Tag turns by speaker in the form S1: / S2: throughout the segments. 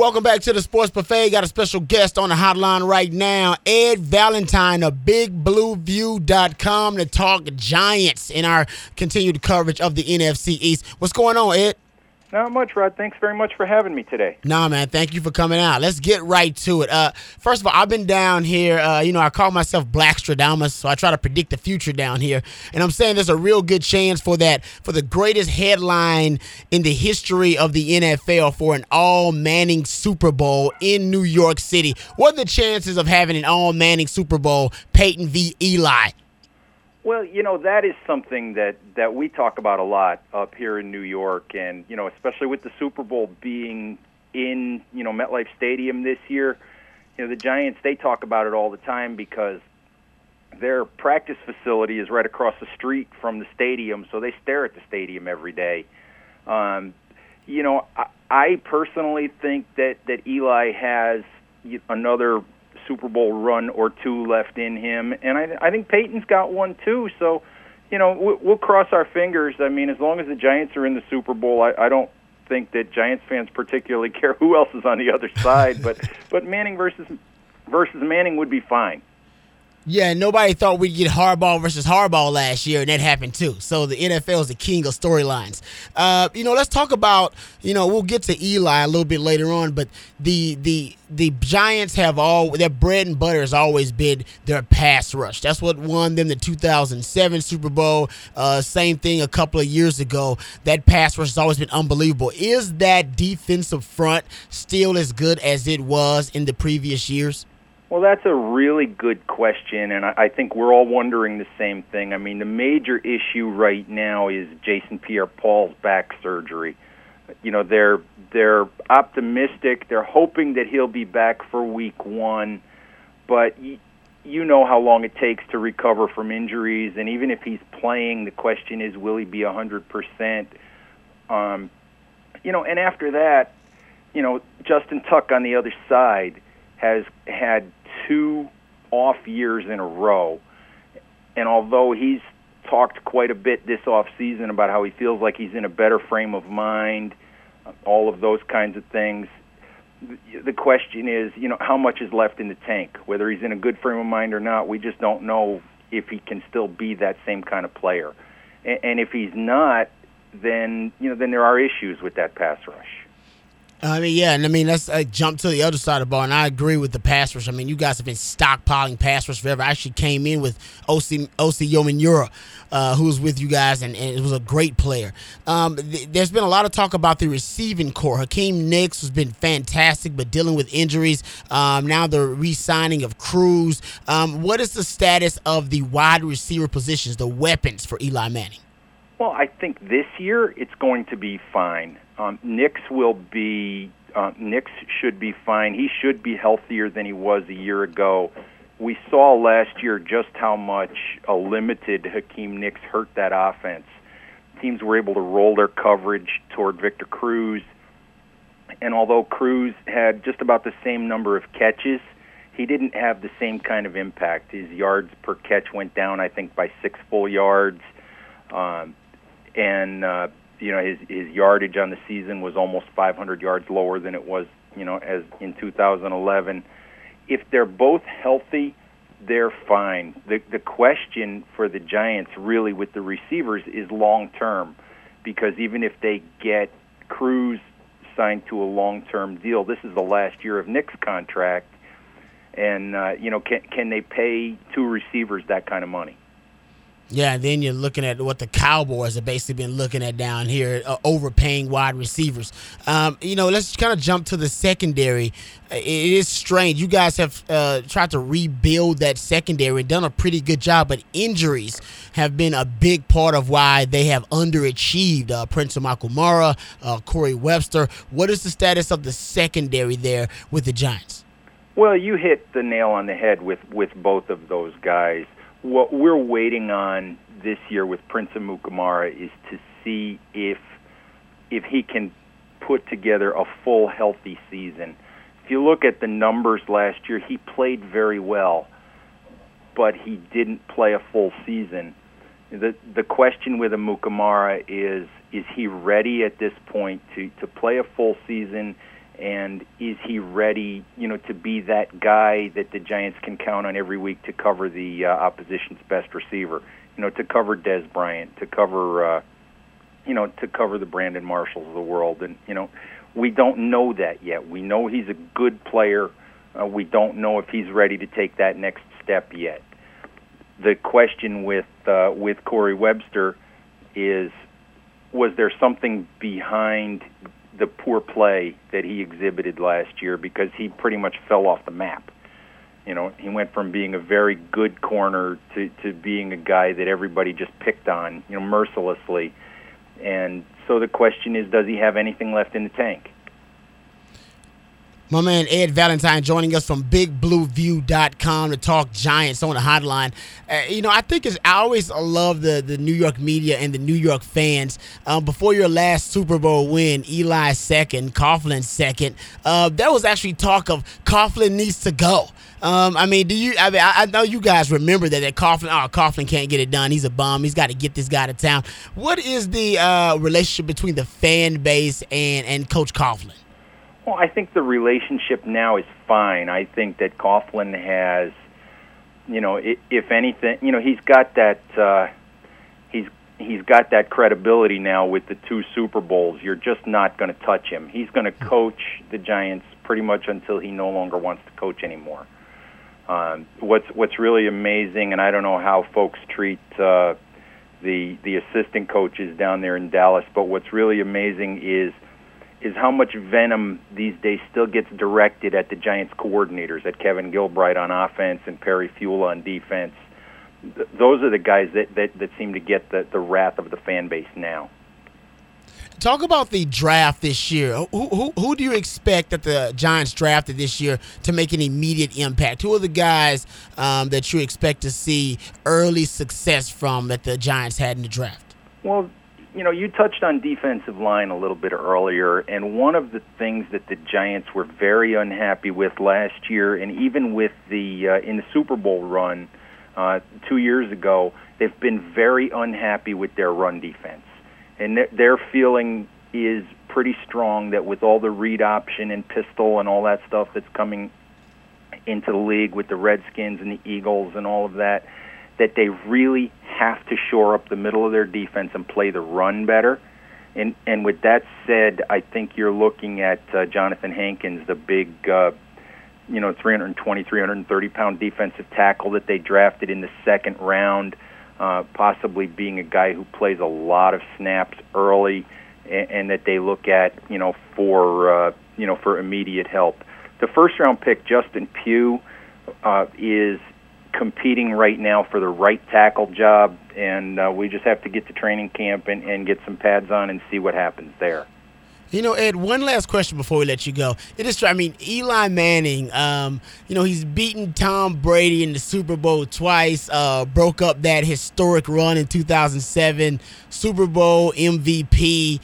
S1: Welcome back to the Sports Buffet. Got a special guest on the hotline right now, Ed Valentine of BigBlueView.com to talk Giants in our continued coverage of the NFC East. What's going on, Ed?
S2: Not much, Rod. Thanks very much for having me today.
S1: Nah, man. Thank you for coming out. Let's get right to it. First of all, I've been down here. I call myself Blackstradamus, so I try to predict the future down here. And I'm saying there's a real good chance for the greatest headline in the history of the NFL for an all-Manning Super Bowl in New York City. What are the chances of having an all-Manning Super Bowl, Peyton v. Eli?
S2: Well, that is something that we talk about a lot up here in New York, and, especially with the Super Bowl being in, MetLife Stadium this year, the Giants, they talk about it all the time because their practice facility is right across the street from the stadium, so they stare at the stadium every day. I personally think that Eli has another Super Bowl run or two left in him, and I think Peyton's got one too. So, we'll cross our fingers. I mean, as long as the Giants are in the Super Bowl, I don't think that Giants fans particularly care who else is on the other side. But Manning versus Manning would be fine.
S1: Yeah, nobody thought we'd get Harbaugh versus Harbaugh last year, and that happened too. So the NFL is the king of storylines. Let's talk about, we'll get to Eli a little bit later on, but the Giants have their bread and butter has always been their pass rush. That's what won them the 2007 Super Bowl. Same thing a couple of years ago. That pass rush has always been unbelievable. Is that defensive front still as good as it was in the previous years?
S2: Well, that's a really good question, and I think we're all wondering the same thing. I mean, the major issue right now is Jason Pierre-Paul's back surgery. They're optimistic. They're hoping that he'll be back for week one, but you know how long it takes to recover from injuries, and even if he's playing, the question is, will he be 100%? And after that, Justin Tuck on the other side has had 2 off years in a row. And although he's talked quite a bit this off season about how he feels like he's in a better frame of mind, all of those kinds of things, the question is, how much is left in the tank? Whether he's in a good frame of mind or not, we just don't know if he can still be that same kind of player. And if he's not, then there are issues with that pass rush.
S1: Let's jump to the other side of the ball, and I agree with the pass rush. I mean, you guys have been stockpiling pass rush forever. I actually came in with O.C. Yomenura, who was with you guys, and it was a great player. There's been a lot of talk about the receiving core. Hakeem Nicks has been fantastic, but dealing with injuries. Now the re-signing of Cruz. What is the status of the wide receiver positions, the weapons for Eli Manning?
S2: Well, I think this year it's going to be fine. Nicks should be fine. He should be healthier than he was a year ago. We saw last year just how much a limited Hakeem Nicks hurt that offense. Teams were able to roll their coverage toward Victor Cruz, and although Cruz had just about the same number of catches, he didn't have the same kind of impact. His yards per catch went down, I think, by 6 full yards. His yardage on the season was almost 500 yards lower than it was, as in 2011. If they're both healthy, they're fine. The question for the Giants really with the receivers is long-term, because even if they get Cruz signed to a long-term deal, this is the last year of Nick's contract, and, can they pay 2 receivers that kind of money?
S1: Yeah, and then you're looking at what the Cowboys have basically been looking at down here, overpaying wide receivers. Let's kind of jump to the secondary. It is strange. You guys have tried to rebuild that secondary and done a pretty good job, but injuries have been a big part of why they have underachieved. Prince Amukamara, Corey Webster. What is the status of the secondary there with the Giants?
S2: Well, you hit the nail on the head with both of those guys. What we're waiting on this year with Prince Amukamara is to see if he can put together a full, healthy season. If you look at the numbers last year, he played very well, but he didn't play a full season. The question with Amukamara is he ready at this point to play a full season And is he ready, to be that guy that the Giants can count on every week to cover the opposition's best receiver, to cover Dez Bryant, to cover, the Brandon Marshalls of the world. And, we don't know that yet. We know he's a good player. We don't know if he's ready to take that next step yet. The question with Corey Webster is, was there something behind the poor play that he exhibited last year, because he pretty much fell off the map? He went from being a very good corner to being a guy that everybody just picked on, mercilessly. And so the question is, does he have anything left in the tank?
S1: My man Ed Valentine joining us from BigBlueView.com to talk Giants on the hotline. I think I always love the New York media and the New York fans. Before your last Super Bowl win, Eli second, Coughlin second. There was actually talk of Coughlin needs to go. I know you guys remember that Coughlin can't get it done. He's a bum. He's got to get this guy to town. What is the relationship between the fan base and Coach Coughlin?
S2: Well, I think the relationship now is fine. I think that Coughlin has, if anything, he's got that he's got that credibility now with the 2 Super Bowls. You're just not going to touch him. He's going to coach the Giants pretty much until he no longer wants to coach anymore. What's really amazing, and I don't know how folks treat the assistant coaches down there in Dallas, but what's really amazing is how much venom these days still gets directed at the Giants coordinators, at Kevin Gilbride on offense and Perry Fewell on defense. Those are the guys that seem to get the wrath of the fan base now.
S1: Talk about the draft this year. Who do you expect that the Giants drafted this year to make an immediate impact? Who are the guys that you expect to see early success from that the Giants had in the draft?
S2: Well, you touched on defensive line a little bit earlier, and one of the things that the Giants were very unhappy with last year, and even with in the Super Bowl run 2 years ago, they've been very unhappy with their run defense. And their feeling is pretty strong that with all the read option and pistol and all that stuff that's coming into the league with the Redskins and the Eagles and all of that, that they really have to shore up the middle of their defense and play the run better. And with that said, I think you're looking at Jonathan Hankins, the big 320, 330-pound defensive tackle that they drafted in the second round, possibly being a guy who plays a lot of snaps early, and that they look at, for immediate help. The first-round pick, Justin Pugh, is competing right now for the right tackle job, and we just have to get to training camp and get some pads on and see what happens there.
S1: Ed, one last question before we let you go. Eli Manning, he's beaten Tom Brady in the Super Bowl twice, broke up that historic run in 2007, Super Bowl MVP.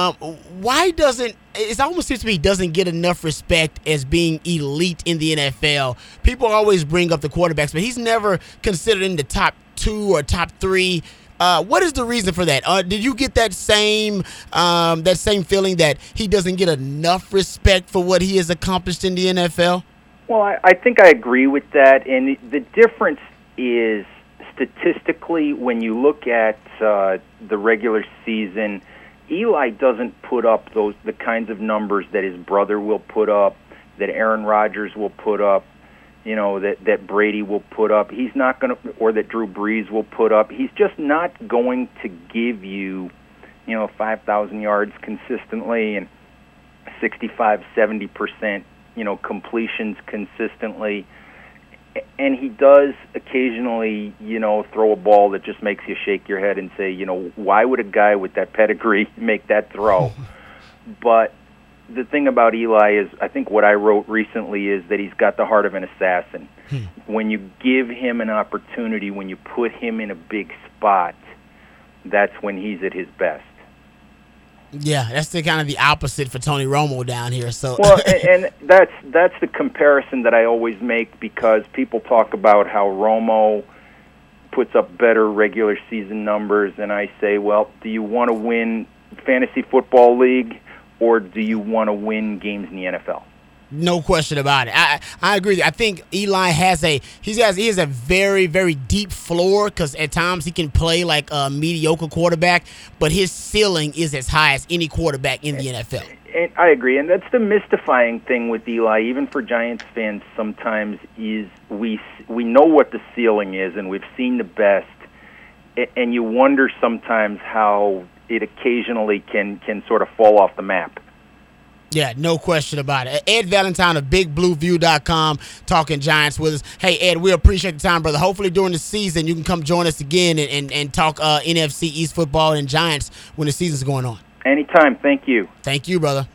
S1: It almost seems to me he doesn't get enough respect as being elite in the NFL. People always bring up the quarterbacks, but he's never considered in the top 2 or top 3. What is the reason for that? Did you get that same feeling that he doesn't get enough respect for what he has accomplished in the NFL?
S2: Well, I think I agree with that, and the difference is statistically when you look at the regular season, Eli doesn't put up the kinds of numbers that his brother will put up, that Aaron Rodgers will put up, that Brady will put up. He's not going to, or that Drew Brees will put up. He's just not going to give you, 5,000 yards consistently and 65, 70%, completions consistently. And he does occasionally, throw a ball that just makes you shake your head and say, why would a guy with that pedigree make that throw? But the thing about Eli is, I think what I wrote recently is that he's got the heart of an assassin. When you give him an opportunity, when you put him in a big spot, that's when he's at his best.
S1: Yeah, that's the kind of the opposite for Tony Romo down here. So
S2: well, and that's the comparison that I always make, because people talk about how Romo puts up better regular season numbers, and I say, well, do you want to win Fantasy Football League, or do you want to win games in the NFL?
S1: No question about it. I agree. I think Eli has a very, very deep floor because at times he can play like a mediocre quarterback, but his ceiling is as high as any quarterback in the NFL.
S2: And I agree, and that's the mystifying thing with Eli, even for Giants fans sometimes, is we know what the ceiling is, and we've seen the best, and you wonder sometimes how it occasionally can sort of fall off the map.
S1: Yeah, no question about it. Ed Valentine of BigBlueView.com talking Giants with us. Hey, Ed, we appreciate the time, brother. Hopefully during the season you can come join us again and talk NFC East football and Giants when the season's going on.
S2: Anytime. Thank you.
S1: Thank you, brother.